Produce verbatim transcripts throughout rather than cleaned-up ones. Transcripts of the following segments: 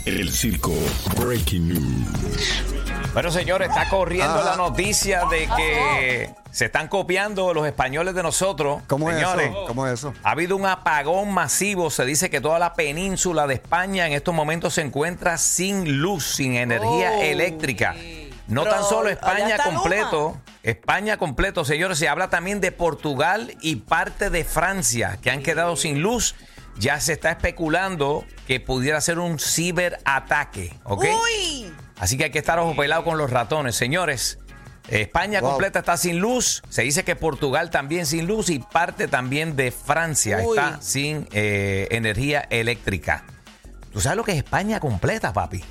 El circo Breaking News. Bueno, señores, está corriendo Ajá. la noticia de que se están copiando los españoles de nosotros. ¿Cómo es señores, eso? ¿Cómo es eso? Ha habido un apagón masivo. Se dice que toda la península de España en estos momentos se encuentra sin luz, sin energía Oh. eléctrica. No Pero tan solo allá España está completo, Luma. España completo, señores, se habla también de Portugal y parte de Francia que han quedado sin luz. Ya se está especulando que pudiera ser un ciberataque, ¿ok? ¡Uy! Así que hay que estar ojo pelado con los ratones, señores. España Wow. completa está sin luz. Se dice que Portugal también sin luz y parte también de Francia Uy. está sin eh, energía eléctrica. ¿Tú sabes lo que es España completa, papi?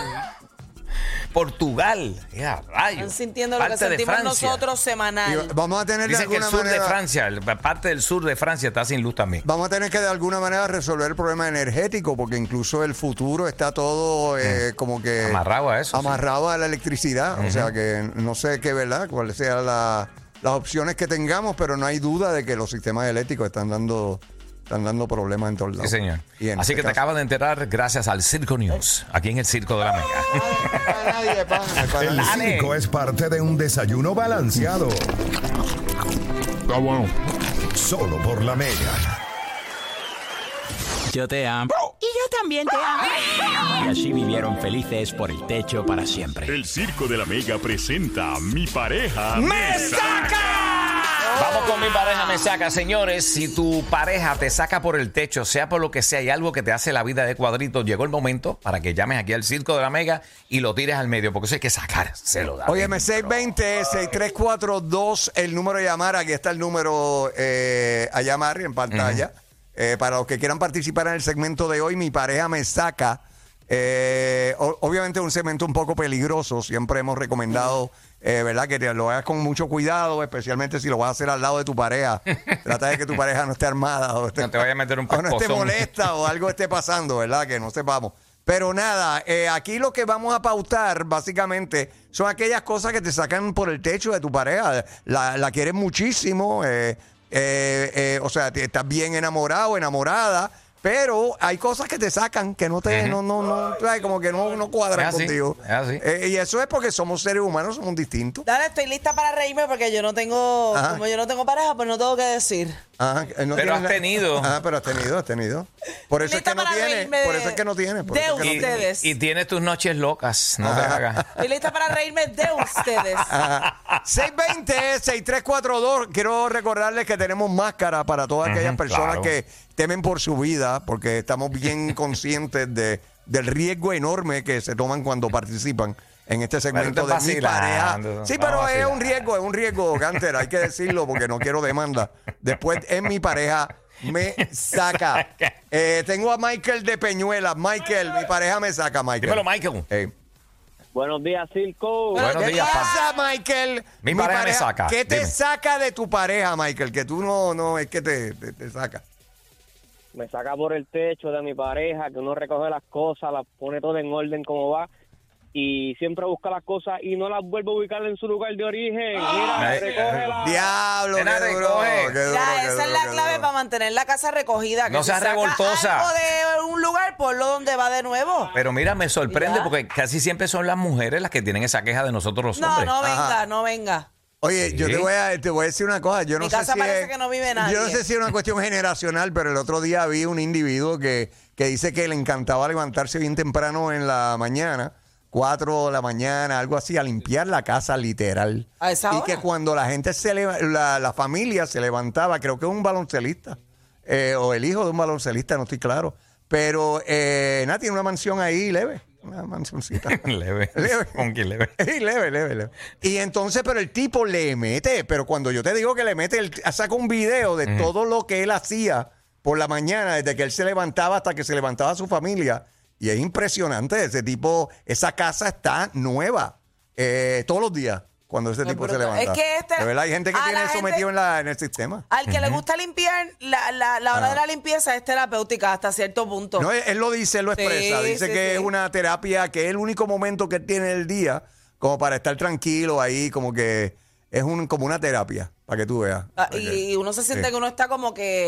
Portugal, ya, rayos. Están sintiendo lo que Parte de sentimos Francia. nosotros Y semanal. vamos a tener de Dice que el alguna sur de manera, Francia, el- parte del sur de Francia está sin luz también. vamos a tener que de alguna manera resolver el problema energético, porque incluso el futuro está todo eh, como que Amarrado a eso, sí. amarrado a la electricidad. O sea que no sé qué, ¿verdad? Cuáles sean la- las opciones que tengamos, pero no hay duda de que los sistemas eléctricos están dando están dando problemas en todos lados. Sí, señor. Y en Así este que te caso- acabas de enterar gracias al Circo News, aquí en el Circo de la Mega. Para nadie, pana, para El nadie. circo es parte de un desayuno balanceado. Está bueno. Solo por la Mega. Yo te amo. Y yo también te amo. Y así vivieron felices por el techo para siempre. El Circo de la Mega presenta Mi Pareja ¡Me saca! Vamos con Mi Pareja Me Saca, señores. Si tu pareja te saca por el techo, sea por lo que sea, y algo que te hace la vida de cuadritos, llegó el momento para que llames aquí al Circo de la Mega y lo tires al medio, porque eso hay que sacárselo. Óyeme, seis veinte, seis tres cuatro dos, el número de llamar. Aquí está el número eh, a llamar en pantalla. Eh, para los que quieran participar en el segmento de hoy, Mi Pareja Me Saca. Eh, o- obviamente es un segmento un poco peligroso. Siempre hemos recomendado, eh, ¿verdad? Que te lo hagas con mucho cuidado, especialmente si lo vas a hacer al lado de tu pareja. Trata de que tu pareja no esté armada o, esté- No te vaya a meter un o no esté pescozón. molesta o algo esté pasando, ¿verdad? Que no sepamos. Pero nada, eh, aquí lo que vamos a pautar básicamente son aquellas cosas que te sacan por el techo de tu pareja. La, la quieres muchísimo, eh, eh, eh, o sea, te- estás bien enamorado, enamorada, pero hay cosas que te sacan que no te, no, no, no, ¿sabes? Como que no, no cuadran Es así, contigo. es así. Eh, y eso es porque somos seres humanos, somos distintos. Dale, estoy lista para reírme porque yo no tengo, Ajá. como yo no tengo pareja, pues no tengo que decir. Ajá, eh, no Pero tienes has na- tenido. Ajá, pero has tenido, has tenido. Por eso es Lista que no para tienes, reírme por de- eso es que no tienes. por de eso es que no Y, tienes. ustedes. y tienes tus noches locas, no te hagas. Estoy lista para reírme de ustedes. Ajá. seis veinte, seis tres cuatro dos. Quiero recordarles que tenemos máscara para todas aquellas Ujú, personas claro. que temen por su vida, porque estamos bien conscientes de, del riesgo enorme que se toman cuando participan en este segmento estás de Mi Pareja. vacilando, Sí, estás pero es un vacilando. riesgo, es un riesgo, Ganter, hay que decirlo porque no quiero demanda. Después en Mi Pareja Me Saca. Eh, tengo a Michael de Peñuelas. Michael, Mi Pareja Me Saca, Michael. Dímelo, Michael. Eh, Buenos días, Circo. Buenos ¿Qué días, pasa, Michael? Mi pareja me saca. ¿Qué te Dime. saca de tu pareja, Michael? Que tú no, no, es que te, te, te saca. Me saca por el techo de mi pareja, que uno recoge las cosas, las pone todo en orden como va, y siempre busca las cosas y no las vuelve a ubicar en su lugar de origen. Mira, Ay, recógela. Diablo, qué Nena, duro, recoge. qué duro, Ya, qué esa duro, es la qué clave duro. para mantener la casa recogida. Que No si seas saca revoltosa. algo de un lugar, ponlo donde va de nuevo. Pero mira, me sorprende Ya. porque casi siempre son las mujeres las que tienen esa queja de nosotros los No, hombres. no venga, Ajá. no venga. Oye, yo Sí. te voy, a, te voy a decir una cosa. Yo no Mi sé casa si parece es, que no vive nadie. Yo no sé si es una cuestión generacional, pero el otro día vi un individuo que, que dice que le encantaba levantarse bien temprano en la mañana, cuatro de la mañana, algo así, a limpiar la casa literal. ¿A esa y hora? que cuando la gente se leva- la, la familia se levantaba, creo que un baloncelista, eh, o el hijo de un baloncelista, no estoy claro. Pero eh, nada, tiene una mansión ahí leve, una mansioncita. Leve. Leve. Funky, leve. Sí, leve, leve, leve. Y entonces, pero el tipo le mete, pero cuando yo te digo que le mete, él saca un video de todo lo que él hacía por la mañana, desde que él se levantaba hasta que se levantaba su familia. Y es impresionante, ese tipo, esa casa está nueva eh, todos los días cuando ese Es tipo se brutal. levanta. Es que este- de verdad, hay gente que a tiene la eso gente- metido en, la, en el sistema. Al que le gusta limpiar, la, la, la hora Ajá. de la limpieza es terapéutica hasta cierto punto. No, él, él lo dice, él lo Sí, expresa. Dice sí, que sí. es una terapia, que es el único momento que él tiene del día como para estar tranquilo ahí, como que es un como una terapia, para que tú veas. Ah, Porque- y, y uno se siente sí. que uno está como que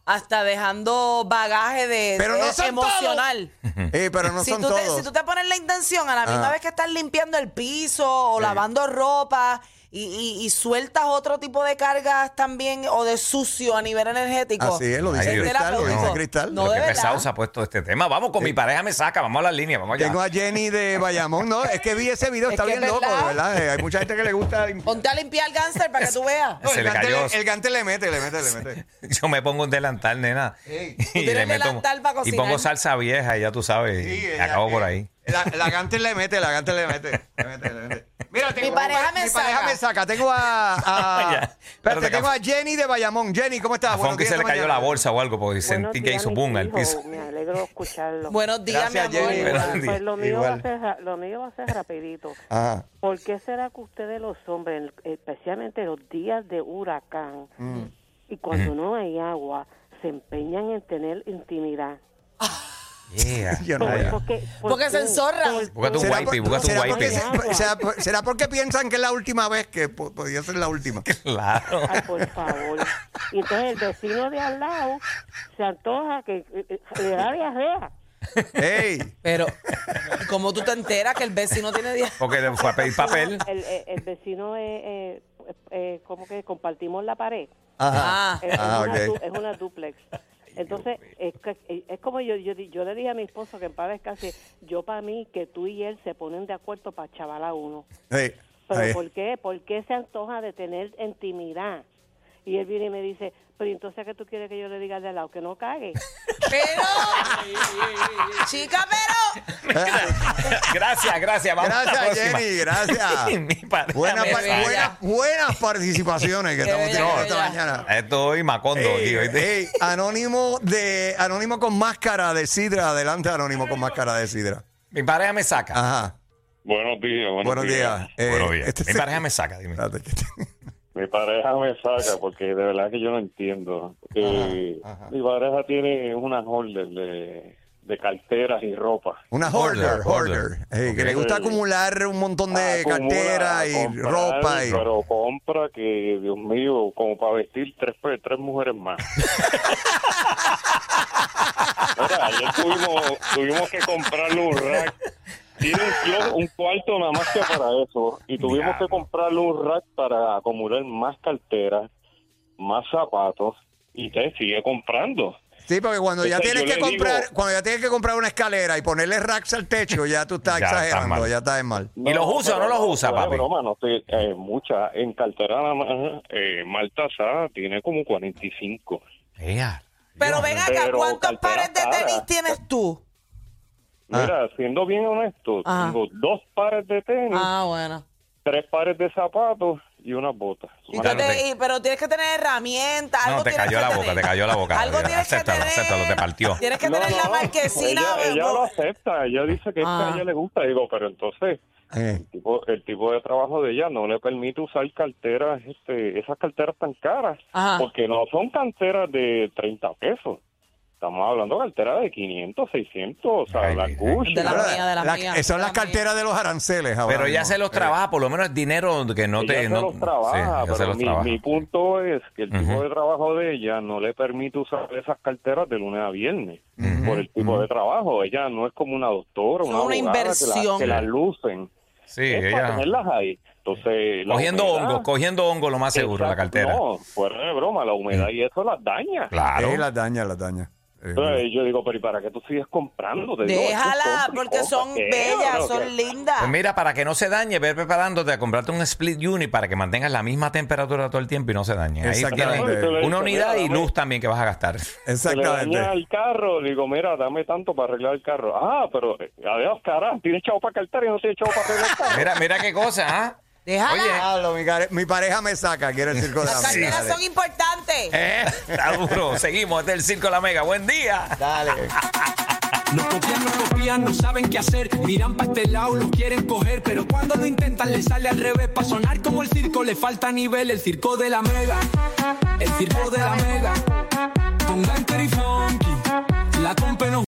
hasta dejando bagaje de, Pero no de son emocional. Eh, pero no si, son tú te, todos. si tú te pones la intención a la misma Ah. vez que estás limpiando el piso o Sí. lavando ropa y, y- y sueltas otro tipo de cargas también o de sucio a nivel energético. Así es, lo dice Ay, Dios. Cristal, lo dice terapéutico. Cristal. No, Pero de qué verdad. pesado se ha puesto este tema. Vamos con mi pareja me saca, vamos a las líneas, vamos allá. Tengo a Jenny de Bayamón, ¿no? Es que vi ese video, Es está que bien es loco, verdad. de verdad. Eh, hay mucha gente que le gusta limpiar. Ponte a limpiar el gánster para que tú veas. No, Se el, le gante cayó. le, el gante le mete, le mete, le mete. Yo me pongo un delantal, nena. Ey. Y tienes delantal para y cocinar. pongo salsa vieja y ya tú sabes. Sí, y ella- acabo por eh, ahí. La, la gante le mete, la gante le mete. Le mete, le mete. Mira, tengo, Mi pareja me mi pareja saca. me saca. Tengo a. a Ya. espérate, Espérate, tengo a Jenny de Bayamón. Jenny, ¿cómo estás? A Buenos Fonky días se le esta cayó mañana. la bolsa o algo porque Buenos sentí que días, hizo mis boom al hijos. piso. Me alegro de escucharlo. Buenos días, Gracias, mi amor. Jenny. Buenos días. Pues lo mío, va a Igual. ser, ra- lo mío va a ser rapidito. Ajá. ¿Por qué será que ustedes los hombres, especialmente los días de huracán, y cuando no hay agua, se empeñan en tener intimidad? Yeah. Yo no ¿Por- veo. por qué- por Porque se qué? enzorran. Por- Búscate un ¿Será, wipey, por- búscate un será porque, wipey. se- será, por- será porque piensan que es la última vez que po- podía ser la última? Claro. Ay, por favor. Y entonces el vecino de al lado se antoja que eh, eh, le da diarrea. ¡Ey! Pero, ¿cómo tú te enteras que el vecino tiene diez? Porque le fue a pedir papel. El, el, el vecino, eh, eh, eh, como que compartimos la pared. Ajá. Ah, Es, Ah, es una, ok. du- es una duplex. Entonces, es, que- es como yo, yo di- yo le dije a mi esposo que en paz descanse, yo para mí que tú y él se ponen de acuerdo para chaval a uno. Ey, Pero ahí. ¿por qué? ¿Por qué se antoja de tener intimidad? Y él viene y me dice, pero entonces, ¿qué tú quieres que yo le diga al de al lado? Que no cague. pero, chica, pero. Gracias, gracias. Vamos a la Gracias, próxima. Jenny, gracias. Mi pareja Buenas, me par- saca. buenas, buenas participaciones que Qué estamos bella, teniendo qué esta bella. mañana. Estoy macondo aquí, Ey, ¿oíste? ey, anónimo de anónimo con máscara de sidra. Adelante, anónimo con máscara de sidra. Mi pareja me saca. Ajá. Buenos días, buenos, Buenos días. Eh, Buenos días. este Mi se- pareja me saca, dime. Espérate, que te- Mi pareja me saca porque de verdad que yo no entiendo. Eh, Ajá, ajá. Mi pareja tiene una holder de, de carteras y ropa. Una Hoarder, hoarder, hoarder. Eh, que Ok. le gusta acumular un montón de Acumula carteras a y comprar, ropa. Y... Pero compra que, Dios mío, como para vestir tres, tres mujeres más. Mira, ayer tuvimos, tuvimos que comprarle un rack. Tiene un, clo- un cuarto nada más que para eso. Y tuvimos Diablo. que comprarle un rack para acumular más carteras, más zapatos. Y te sigue comprando. Sí, porque cuando ya Entonces, tienes yo que le comprar, digo- cuando ya tienes que comprar una escalera y ponerle racks al techo, ya tú estás Ya está exagerando, mal. ya estás en mal. ¿Y los usa o no pero los usa, fuera de papi? broma, no estoy, eh, mucha. En cartera nada más, eh, Maltasar tiene como cuarenta y cinco. Ea. Pero ven acá, Pero ¿cuántos cartera pares de cara. tenis tienes tú? Mira, siendo bien honesto, Ajá. tengo dos pares de tenis, Ah, bueno. tres pares de zapatos y unas botas. Y Ya tú no te- te- y- pero tienes que tener herramientas. Algo No, te tienes cayó que la tener. boca, te cayó la boca. Algo tienes Acéptalo, que tener. acéptalo, te partió. Tienes que No, tener la no, marquesina. Ella, ella bo- lo acepta, ella dice que es Ah. que a ella le gusta. Digo, pero entonces Eh, el tipo, el tipo de trabajo de ella no le permite usar carteras, este, esas carteras tan caras, Ajá. porque no son carteras de treinta pesos. Estamos hablando de carteras de quinientos, seiscientos, o sea, Ay, la mi- Gucci. De la ahora, mía, de la la- mía, Son de las la carteras de los aranceles ahora Pero ella mismo. se los Eh, trabaja, por lo menos es dinero que no Ella te... se no, los trabaja, sí, ella se pero los mi, trabaja. mi punto es que el tipo Ujú. de trabajo de ella no le permite usar esas carteras de lunes a viernes por el tipo de trabajo. Ella no es como una doctora, Son una, una abogada que la- inversión. que las lucen. Sí, es para ella... tenerlas ahí. Entonces, la Cogiendo humedad- hongos, cogiendo hongos lo más seguro, la Exacto, cartera. No, fuera de broma, la humedad y eso las daña. Claro. eh, las daña, las daña. Eh, Entonces, yo digo, pero ¿y para qué tú sigues comprando? Te digo, Déjala, compra y porque compra. son ¿Qué? bellas, Pero son que- lindas. Pues mira, para que no se dañe, ve preparándote a comprarte un split unit para que mantengas la misma temperatura todo el tiempo y no se dañe. Ahí Exactamente. tienes una unidad y Mira, luz también que vas a gastar. Se le Exactamente. daña el carro, digo, mira, dame tanto para arreglar el carro. Ah, pero, eh, adiós, cara, tienes chavo para cartera y no tienes chavo para arreglar el carro. Mira, mira qué cosa, ¿ah? Déjala. Oye. Diablo, mi, care- mi pareja me saca, quiere el circo de la Las Mega. carteras son importantes. Eh, está duro. Seguimos, este es el Circo de la Mega. Buen día. Dale. Nos copian, nos copian, no saben qué hacer. Miran para este lado, los quieren coger. Pero cuando lo intentan, les sale al revés. Para sonar como el circo, le falta nivel. El Circo de la Mega, el Circo de la Mega. Con Ganter y Funky, la compa no